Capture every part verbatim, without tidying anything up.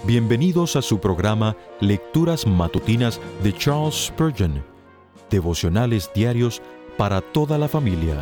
Bienvenidos a su programa Lecturas Matutinas de Charles Spurgeon, devocionales diarios para toda la familia.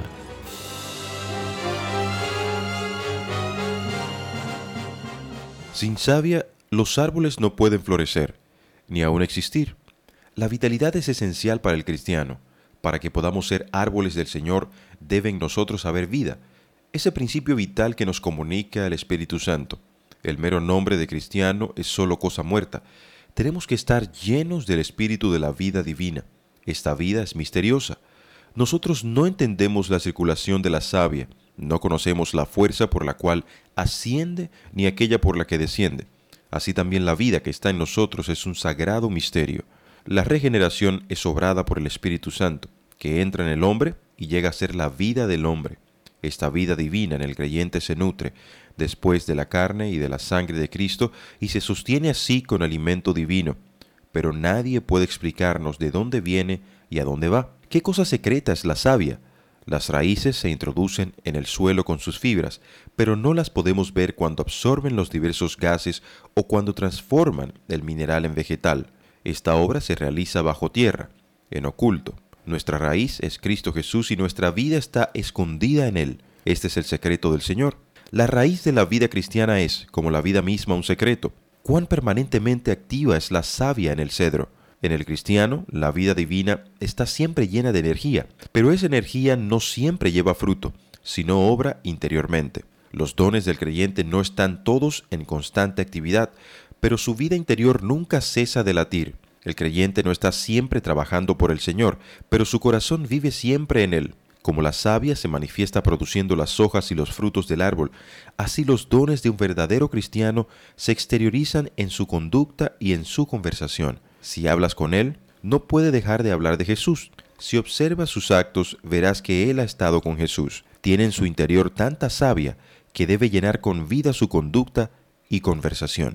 Sin savia, los árboles no pueden florecer, ni aún existir. La vitalidad es esencial para el cristiano. Para que podamos ser árboles del Señor, debe en nosotros haber vida, ese principio vital que nos comunica el Espíritu Santo. El mero nombre de cristiano es solo cosa muerta. Tenemos que estar llenos del espíritu de la vida divina. Esta vida es misteriosa. Nosotros no entendemos la circulación de la savia, no conocemos la fuerza por la cual asciende ni aquella por la que desciende. Así también la vida que está en nosotros es un sagrado misterio. La regeneración es obrada por el Espíritu Santo, que entra en el hombre y llega a ser la vida del hombre. Esta vida divina en el creyente se nutre después de la carne y de la sangre de Cristo y se sostiene así con alimento divino. Pero nadie puede explicarnos de dónde viene y a dónde va. ¿Qué cosa secreta es la savia? Las raíces se introducen en el suelo con sus fibras, pero no las podemos ver cuando absorben los diversos gases o cuando transforman el mineral en vegetal. Esta obra se realiza bajo tierra, en oculto. Nuestra raíz es Cristo Jesús y nuestra vida está escondida en Él. Este es el secreto del Señor. La raíz de la vida cristiana es, como la vida misma, un secreto. ¿Cuán permanentemente activa es la savia en el cedro? En el cristiano, la vida divina está siempre llena de energía, pero esa energía no siempre lleva fruto, sino obra interiormente. Los dones del creyente no están todos en constante actividad, pero su vida interior nunca cesa de latir. El creyente no está siempre trabajando por el Señor, pero su corazón vive siempre en Él. Como la savia se manifiesta produciendo las hojas y los frutos del árbol, así los dones de un verdadero cristiano se exteriorizan en su conducta y en su conversación. Si hablas con Él, no puede dejar de hablar de Jesús. Si observas sus actos, verás que Él ha estado con Jesús. Tiene en su interior tanta savia que debe llenar con vida su conducta y conversación.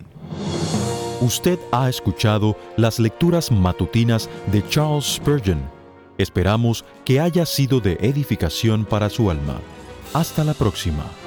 Usted ha escuchado las lecturas matutinas de Charles Spurgeon. Esperamos que haya sido de edificación para su alma. Hasta la próxima.